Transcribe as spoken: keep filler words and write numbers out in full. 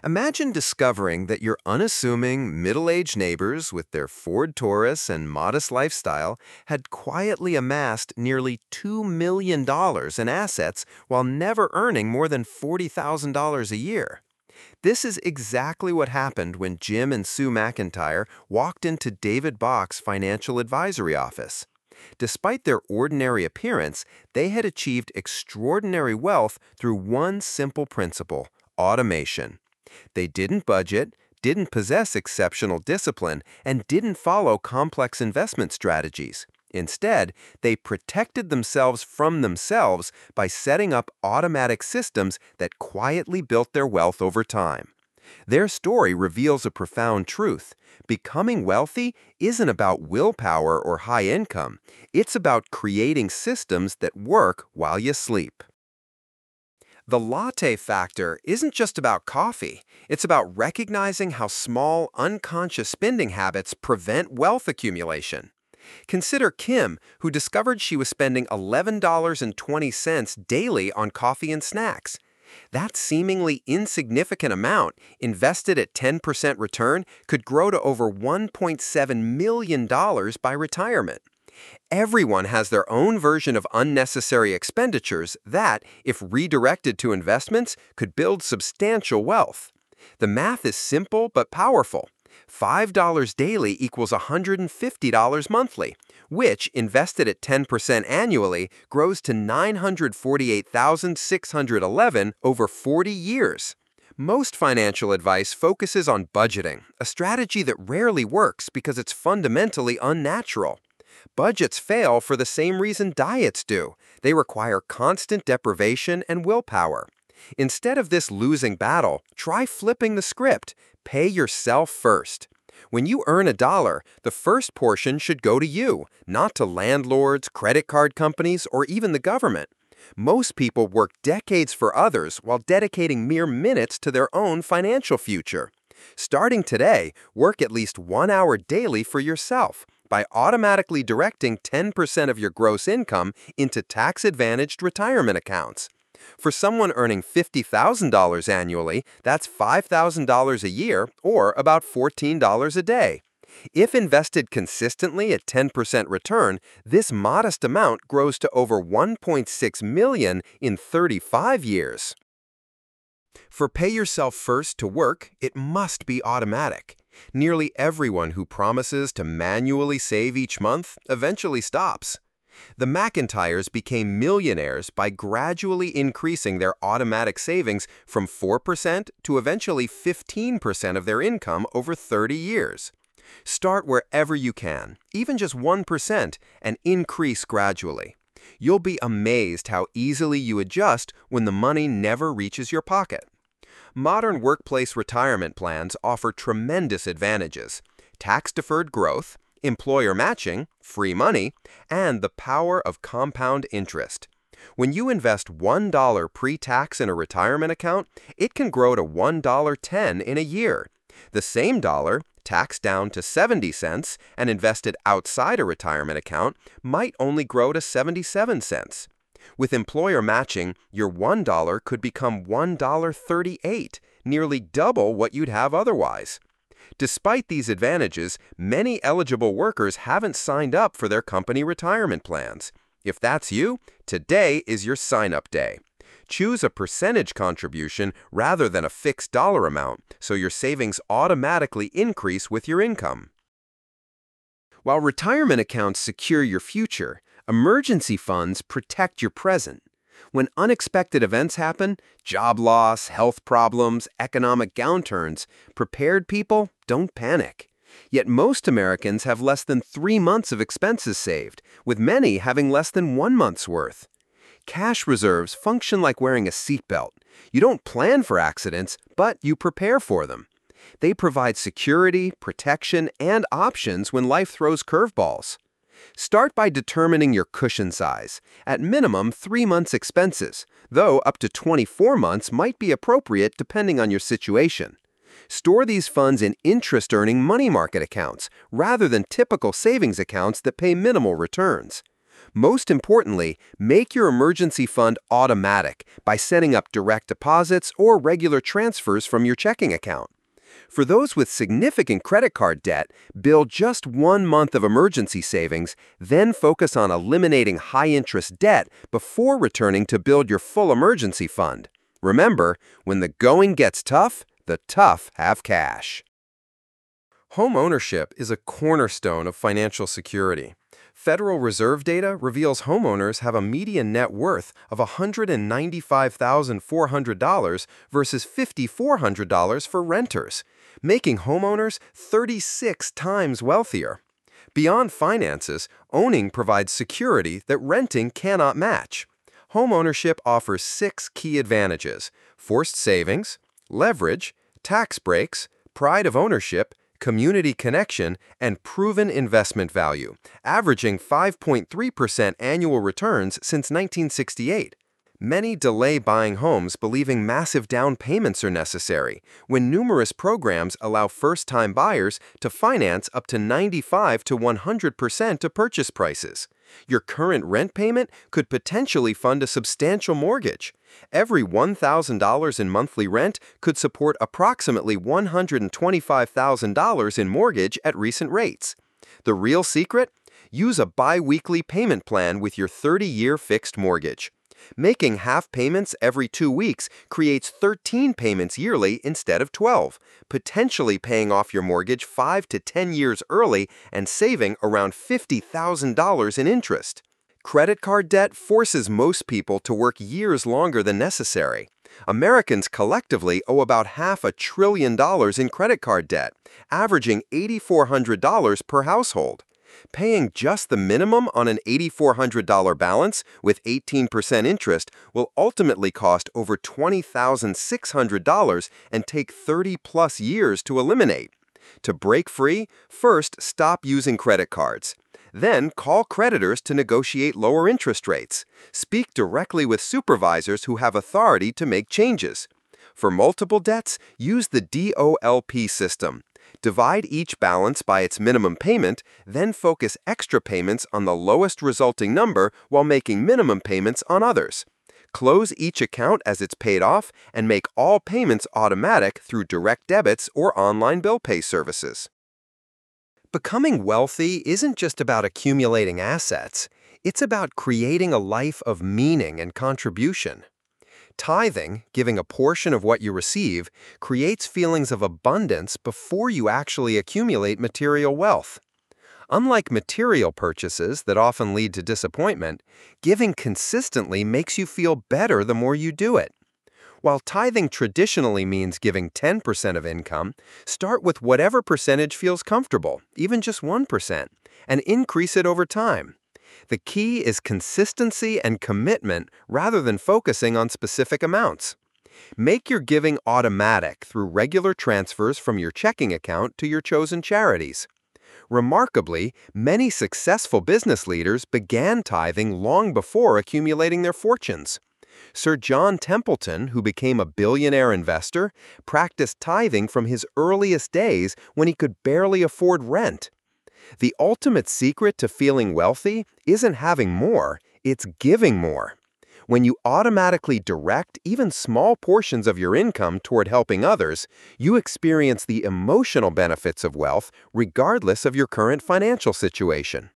Imagine discovering that your unassuming, middle-aged neighbors with their Ford Taurus and modest lifestyle had quietly amassed nearly two million dollars in assets while never earning more than forty thousand dollars a year. This is exactly what happened when Jim and Sue McIntyre walked into David Bach's financial advisory office. Despite their ordinary appearance, they had achieved extraordinary wealth through one simple principle: automation. They didn't budget, didn't possess exceptional discipline, and didn't follow complex investment strategies. Instead, they protected themselves from themselves by setting up automatic systems that quietly built their wealth over time. Their story reveals a profound truth. Becoming wealthy isn't about willpower or high income. It's about creating systems that work while you sleep. The latte factor isn't just about coffee. It's about recognizing how small, unconscious spending habits prevent wealth accumulation. Consider Kim, who discovered she was spending eleven dollars and twenty cents daily on coffee and snacks. That seemingly insignificant amount, invested at ten percent return, could grow to over one point seven million dollars by retirement. Everyone has their own version of unnecessary expenditures that, if redirected to investments, could build substantial wealth. The math is simple but powerful. five dollars daily equals one hundred fifty dollars monthly, which, invested at ten percent annually, grows to nine hundred forty-eight thousand six hundred eleven dollars over forty years. Most financial advice focuses on budgeting, a strategy that rarely works because it's fundamentally unnatural. Budgets fail for the same reason diets do. They require constant deprivation and willpower. Instead of this losing battle, try flipping the script. Pay yourself first. When you earn a dollar, the first portion should go to you, not to landlords, credit card companies, or even the government. Most people work decades for others while dedicating mere minutes to their own financial future. Starting today, work at least one hour daily for yourself by automatically directing ten percent of your gross income into tax-advantaged retirement accounts. For someone earning fifty thousand dollars annually, that's five thousand dollars a year, or about fourteen dollars a day. If invested consistently at ten percent return, this modest amount grows to over one point six million dollars in thirty-five years. For pay yourself first to work, it must be automatic. Nearly everyone who promises to manually save each month eventually stops. The McIntyres became millionaires by gradually increasing their automatic savings from four percent to eventually fifteen percent of their income over thirty years. Start wherever you can, even just one percent, and increase gradually. You'll be amazed how easily you adjust when the money never reaches your pocket. Modern workplace retirement plans offer tremendous advantages: tax-deferred growth, employer matching, free money, and the power of compound interest. When you invest one dollar pre-tax in a retirement account, it can grow to one dollar and ten cents in a year. The same dollar, taxed down to seventy cents and invested outside a retirement account, might only grow to seventy-seven cents. With employer matching, your one dollar could become one dollar and thirty-eight cents, nearly double what you'd have otherwise. Despite these advantages, many eligible workers haven't signed up for their company retirement plans. If that's you, today is your sign-up day. Choose a percentage contribution rather than a fixed dollar amount, so your savings automatically increase with your income. While retirement accounts secure your future, emergency funds protect your present. When unexpected events happen, job loss, health problems, economic downturns, prepared people don't panic. Yet most Americans have less than three months of expenses saved, with many having less than one month's worth. Cash reserves function like wearing a seatbelt. You don't plan for accidents, but you prepare for them. They provide security, protection, and options when life throws curveballs. Start by determining your cushion size. At minimum, three months' expenses, though up to twenty-four months might be appropriate depending on your situation. Store these funds in interest-earning money market accounts rather than typical savings accounts that pay minimal returns. Most importantly, make your emergency fund automatic by setting up direct deposits or regular transfers from your checking account. For those with significant credit card debt, build just one month of emergency savings, then focus on eliminating high-interest debt before returning to build your full emergency fund. Remember, when the going gets tough, the tough have cash. Home ownership is a cornerstone of financial security. Federal Reserve data reveals homeowners have a median net worth of one hundred ninety-five thousand four hundred dollars versus five thousand four hundred dollars for renters, making homeowners thirty-six times wealthier. Beyond finances, owning provides security that renting cannot match. Homeownership offers six key advantages: forced savings, leverage, tax breaks, pride of ownership, community connection, and proven investment value, averaging five point three percent annual returns since nineteen sixty-eight. Many delay buying homes believing massive down payments are necessary, when numerous programs allow first-time buyers to finance up to ninety-five to one hundred percent of purchase prices. Your current rent payment could potentially fund a substantial mortgage. Every one thousand dollars in monthly rent could support approximately one hundred twenty-five thousand dollars in mortgage at recent rates. The real secret? Use a bi-weekly payment plan with your thirty-year fixed mortgage. Making half payments every two weeks creates thirteen payments yearly instead of twelve, potentially paying off your mortgage five to ten years early and saving around fifty thousand dollars in interest. Credit card debt forces most people to work years longer than necessary. Americans collectively owe about half a trillion dollars in credit card debt, averaging eight thousand four hundred dollars per household. Paying just the minimum on an eight thousand four hundred dollars balance with eighteen percent interest will ultimately cost over twenty thousand six hundred dollars and take thirty plus years to eliminate. To break free, first stop using credit cards. Then call creditors to negotiate lower interest rates. Speak directly with supervisors who have authority to make changes. For multiple debts, use the D O L P system. Divide each balance by its minimum payment, then focus extra payments on the lowest resulting number while making minimum payments on others. Close each account as it's paid off and make all payments automatic through direct debits or online bill pay services. Becoming wealthy isn't just about accumulating assets. It's about creating a life of meaning and contribution. Tithing, giving a portion of what you receive, creates feelings of abundance before you actually accumulate material wealth. Unlike material purchases that often lead to disappointment, giving consistently makes you feel better the more you do it. While tithing traditionally means giving ten percent of income, start with whatever percentage feels comfortable, even just one percent, and increase it over time. The key is consistency and commitment rather than focusing on specific amounts. Make your giving automatic through regular transfers from your checking account to your chosen charities. Remarkably, many successful business leaders began tithing long before accumulating their fortunes. Sir John Templeton, who became a billionaire investor, practiced tithing from his earliest days when he could barely afford rent. The ultimate secret to feeling wealthy isn't having more, it's giving more. When you automatically direct even small portions of your income toward helping others, you experience the emotional benefits of wealth regardless of your current financial situation.